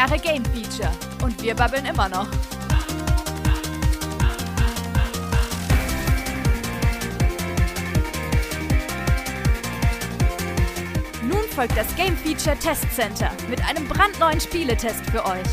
Jahre Game Feature und wir babbeln immer noch. Nun folgt das Game Feature Test Center mit einem brandneuen Spieletest für euch.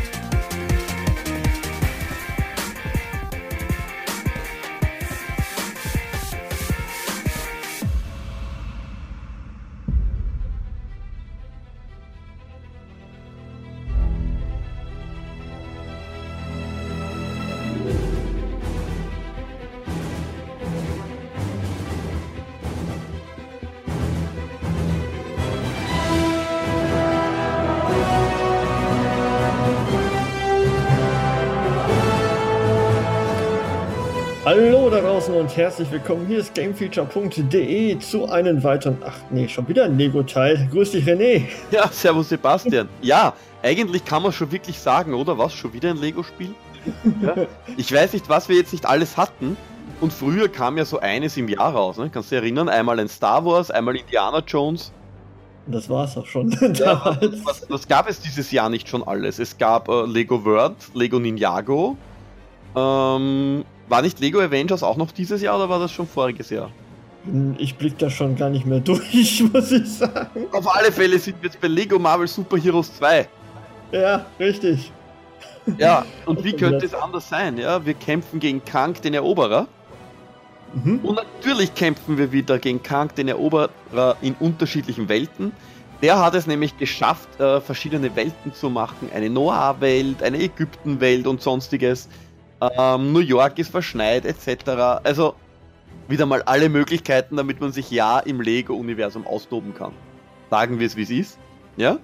Hallo da draußen und herzlich willkommen. Hier ist gamefeature.de zu einem weiteren, schon wieder ein Lego-Teil. Grüß dich, René. Ja, servus Sebastian. Ja, eigentlich kann man schon wirklich sagen, oder was? Schon wieder ein Lego-Spiel? Ja. Ich weiß nicht, was wir jetzt nicht alles hatten. Und früher kam ja so eines im Jahr raus, ne? Kannst du dich erinnern? Einmal ein Star Wars, einmal Indiana Jones. Und das war's auch schon. Ja, was gab es dieses Jahr nicht schon alles? Es gab Lego World, Lego Ninjago, war nicht Lego Avengers auch noch dieses Jahr oder war das schon voriges Jahr? Ich blick da schon gar nicht mehr durch, muss ich sagen. Auf alle Fälle sind wir jetzt bei Lego Marvel Super Heroes 2. Ja, richtig. Ja, und wie könnte es anders sein? Ja, wir kämpfen gegen Kang, den Eroberer. Mhm. Und natürlich kämpfen wir wieder gegen Kang, den Eroberer, in unterschiedlichen Welten. Der hat es nämlich geschafft, verschiedene Welten zu machen. Eine Noah-Welt, eine Ägypten-Welt und sonstiges. New York ist verschneit etc. Also wieder mal alle Möglichkeiten, damit man sich ja im Lego-Universum austoben kann. Sagen wir es, wie es ist. Ja?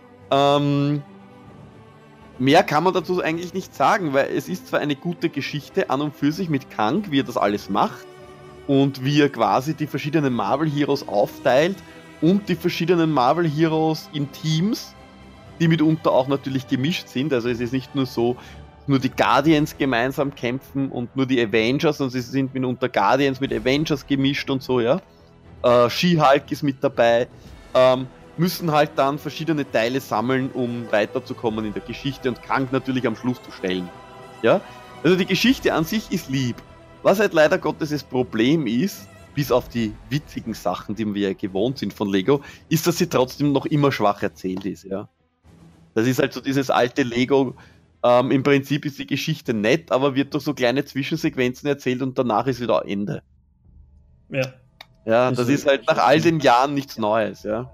Mehr kann man dazu eigentlich nicht sagen, weil es ist zwar eine gute Geschichte an und für sich mit Kang, wie er das alles macht und wie er quasi die verschiedenen Marvel-Heroes aufteilt und die verschiedenen Marvel-Heroes in Teams, die mitunter auch natürlich gemischt sind. Also es ist nicht nur so, nur die Guardians gemeinsam kämpfen und nur die Avengers, und sie sind mitunter Guardians mit Avengers gemischt und so, ja. She-Hulk ist mit dabei, müssen halt dann verschiedene Teile sammeln, um weiterzukommen in der Geschichte und Kang natürlich am Schluss zu stellen. Ja? Also die Geschichte an sich ist lieb. Was halt leider Gottes das Problem ist, bis auf die witzigen Sachen, die wir ja gewohnt sind von Lego, ist, dass sie trotzdem noch immer schwach erzählt ist, ja. Das ist halt so dieses alte Lego. Im Prinzip ist die Geschichte nett, aber wird durch so kleine Zwischensequenzen erzählt und danach ist wieder Ende. Ja. Ja, das ist halt nach all den Jahren nichts Neues, ja.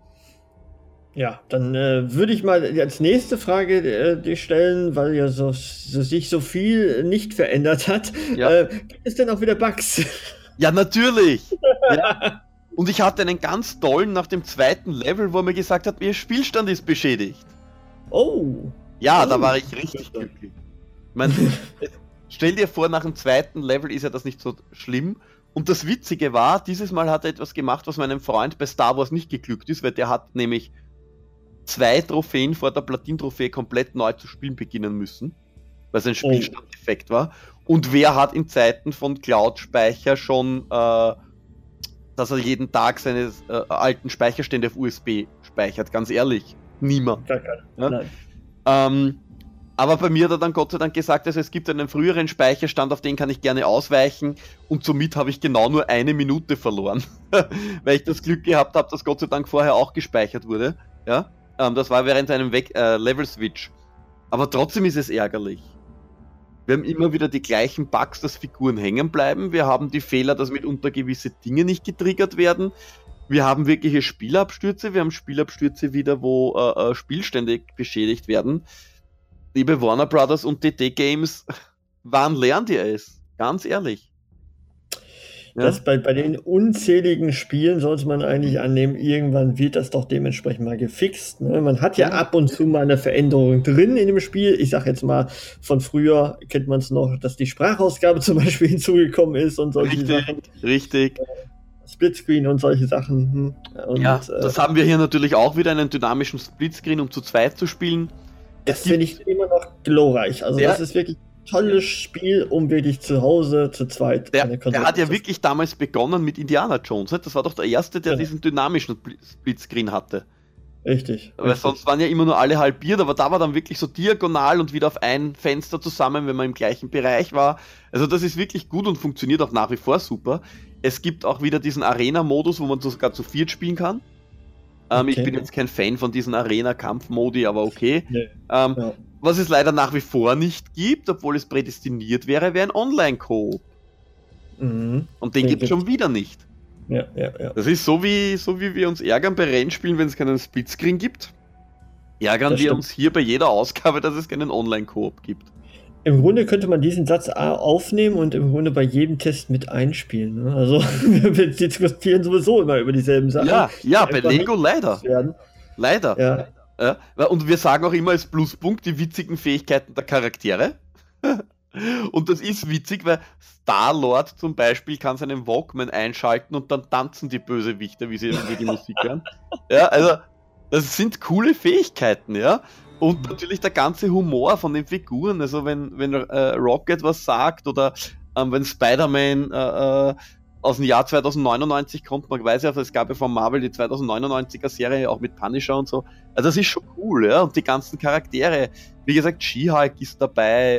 Ja, dann würde ich mal als nächste Frage dir stellen, weil ja sich so viel nicht verändert hat. Ja. Gibt es denn auch wieder Bugs? Ja, natürlich! Ja. Und ich hatte einen ganz tollen nach dem zweiten Level, wo er mir gesagt hat, ihr Spielstand ist beschädigt. Oh! Ja, da war ich richtig glücklich. Ich meine, stell dir vor, nach dem zweiten Level ist ja das nicht so schlimm. Und das Witzige war, dieses Mal hat er etwas gemacht, was meinem Freund bei Star Wars nicht geglückt ist, weil der hat nämlich 2 Trophäen vor der Platin-Trophäe komplett neu zu spielen beginnen müssen, weil sein Spielstand defekt war. Und wer hat in Zeiten von Cloud-Speicher schon, dass er jeden Tag seine alten Speicherstände auf USB speichert? Ganz ehrlich, niemand. Ja? Nein. Aber bei mir hat er dann Gott sei Dank gesagt, also es gibt einen früheren Speicherstand, auf den kann ich gerne ausweichen und somit habe ich genau nur 1 Minute verloren, weil ich das Glück gehabt habe, dass Gott sei Dank vorher auch gespeichert wurde. Ja? Das war während einem Level-Switch. Aber trotzdem ist es ärgerlich. Wir haben immer wieder die gleichen Bugs, dass Figuren hängen bleiben. Wir haben die Fehler, dass mitunter gewisse Dinge nicht getriggert werden. Wir haben wirkliche Spielabstürze. Wir haben Spielabstürze wieder, wo Spielstände beschädigt werden. Liebe Warner Brothers und DD Games, wann lernt ihr es? Ganz ehrlich. Ja? Bei den unzähligen Spielen sollte man eigentlich annehmen, irgendwann wird das doch dementsprechend mal gefixt. Ne? Man hat ja ab und zu mal eine Veränderung drin in dem Spiel. Ich sag jetzt mal, von früher kennt man es noch, dass die Sprachausgabe zum Beispiel hinzugekommen ist und solche Sachen. Richtig. Splitscreen und solche Sachen. Und, ja, das haben wir hier natürlich auch wieder, einen dynamischen Splitscreen, um zu zweit zu spielen. Das finde ich immer noch glorreich. Also das ist wirklich ein tolles Spiel, um wirklich zu Hause zu zweit eine Konsole Der hat ja wirklich damals begonnen mit Indiana Jones. Ne? Das war doch der erste, der diesen dynamischen Splitscreen hatte. Richtig. Weil sonst waren ja immer nur alle halbiert, aber da war dann wirklich so diagonal und wieder auf ein Fenster zusammen, wenn man im gleichen Bereich war. Also das ist wirklich gut und funktioniert auch nach wie vor super. Es gibt auch wieder diesen Arena-Modus, wo man sogar zu viert spielen kann. Okay. Ich bin jetzt kein Fan von diesen Arena-Kampf-Modi, aber okay. Nee. Was es leider nach wie vor nicht gibt, obwohl es prädestiniert wäre, wäre ein Online-Koop. Mhm. Und den gibt es schon wieder nicht. Ja. Das ist so wie wir uns ärgern bei Rennspielen, wenn es keinen Splitscreen gibt. Ärgern Das wir stimmt. uns hier bei jeder Ausgabe, dass es keinen Online-Koop gibt. Im Grunde könnte man diesen Satz aufnehmen und im Grunde bei jedem Test mit einspielen. Ne? Also wir diskutieren sowieso immer über dieselben Sachen. Ja, bei Lego leider. Werden. Leider. Ja. Ja, und wir sagen auch immer als Pluspunkt die witzigen Fähigkeiten der Charaktere. Und das ist witzig, weil Star-Lord zum Beispiel kann seinen Walkman einschalten und dann tanzen die Bösewichter, wie die Musik hören. Ja, also das sind coole Fähigkeiten, ja. Und natürlich der ganze Humor von den Figuren, also wenn Rocket was sagt oder wenn Spider-Man aus dem Jahr 2099 kommt, man weiß ja, es gab ja von Marvel die 2099er Serie auch mit Punisher und so. Also das ist schon cool, ja. Und die ganzen Charaktere, wie gesagt, She-Hulk ist dabei.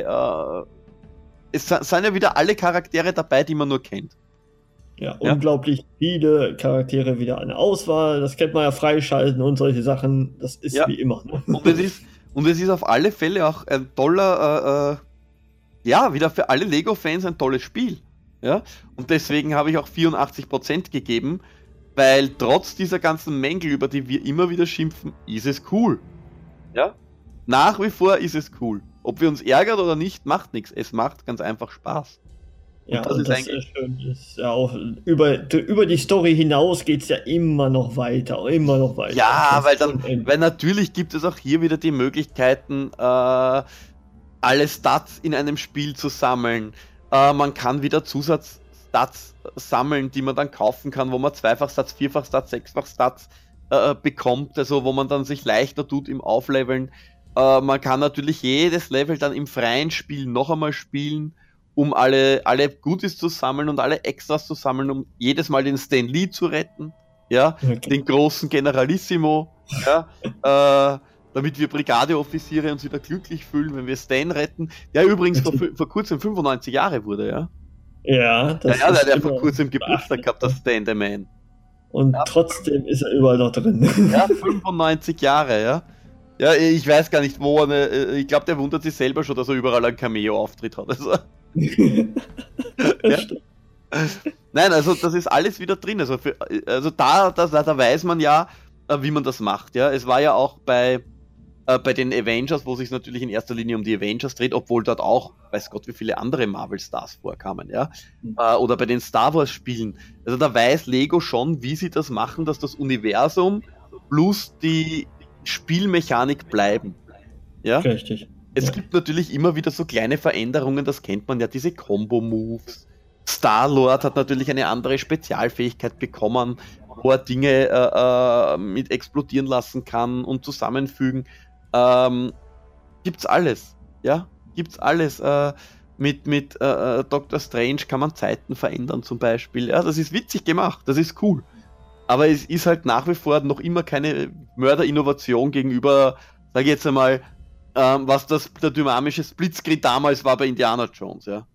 Es sind ja wieder alle Charaktere dabei, die man nur kennt. Ja, unglaublich viele Charaktere wieder an der Auswahl. Das kennt man ja, freischalten und solche Sachen. Das ist wie immer. Ne? Und es ist auf alle Fälle auch ein toller, wieder für alle Lego-Fans ein tolles Spiel. Ja? Und deswegen habe ich auch 84% gegeben, weil trotz dieser ganzen Mängel, über die wir immer wieder schimpfen, ist es cool. Ja? Nach wie vor ist es cool. Ob wir uns ärgern oder nicht, macht nichts. Es macht ganz einfach Spaß. Ja, und das ist schön. Ist ja auch über die Story hinaus geht es ja immer noch weiter. Ja, weil natürlich gibt es auch hier wieder die Möglichkeiten, alle Stats in einem Spiel zu sammeln. Man kann wieder Zusatzstats sammeln, die man dann kaufen kann, wo man Zweifachstats, Vierfachstats, Sechsfachstats bekommt, also wo man dann sich leichter tut im Aufleveln. Man kann natürlich jedes Level dann im freien Spiel noch einmal spielen, um alle Goodies zu sammeln und alle Extras zu sammeln, um jedes Mal den Stan Lee zu retten, ja, okay. Den großen Generalissimo, ja, damit wir Brigadeoffiziere uns wieder glücklich fühlen, wenn wir Stan retten, der übrigens vor kurzem 95 Jahre wurde, ja. Ja, das ist der vor kurzem Geburtstag gehabt, der Stan the Man. Und trotzdem ist er überall noch drin. Ja, 95 Jahre, ja. Ja, ich weiß gar nicht, wo ich glaube, der wundert sich selber schon, dass er überall einen Cameo-Auftritt hat. Also. Ja. Nein, also das ist alles wieder drin. Also da weiß man ja, wie man das macht. Ja, es war ja auch bei den Avengers, wo es sich natürlich in erster Linie um die Avengers dreht, obwohl dort auch, weiß Gott, wie viele andere Marvel-Stars vorkamen. Ja, oder bei den Star Wars-Spielen. Also da weiß Lego schon, wie sie das machen, dass das Universum plus die Spielmechanik bleiben. Ja, richtig. Es gibt natürlich immer wieder so kleine Veränderungen, das kennt man ja, diese Combo-Moves. Star-Lord hat natürlich eine andere Spezialfähigkeit bekommen, wo er Dinge mit explodieren lassen kann und zusammenfügen. Gibt's alles, ja? Gibt's alles. Mit Dr. Strange kann man Zeiten verändern zum Beispiel. Ja, das ist witzig gemacht, das ist cool. Aber es ist halt nach wie vor noch immer keine Mörderinnovation gegenüber, sage ich jetzt einmal, was der dynamische Splitscreen damals war bei Indiana Jones, ja.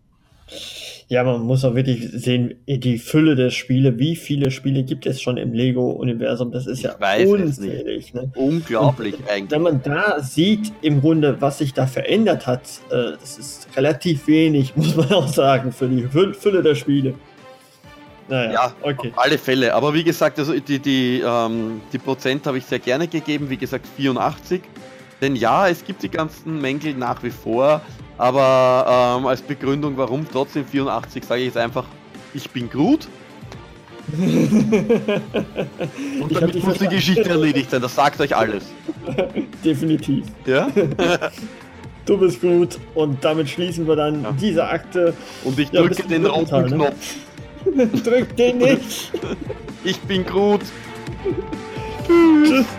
Ja, man muss auch wirklich sehen, die Fülle der Spiele, wie viele Spiele gibt es schon im Lego-Universum, das ist ja unzählig. Ne? Unglaublich eigentlich. Wenn man da sieht, im Grunde, was sich da verändert hat, das ist relativ wenig, muss man auch sagen, für die Fülle der Spiele. Naja, ja, okay. Auf alle Fälle. Aber wie gesagt, also die Prozent habe ich sehr gerne gegeben, wie gesagt 84. Denn ja, es gibt die ganzen Mängel nach wie vor, aber als Begründung, warum trotzdem 84, sage ich jetzt einfach, ich bin Groot. Und damit muss die Geschichte erledigt sein, das sagt euch alles. Definitiv. Ja? Du bist gut und damit schließen wir dann diese Akte. Und ich drücke den roten Knopf. Drück den nicht. Ich bin Groot. Tschüss.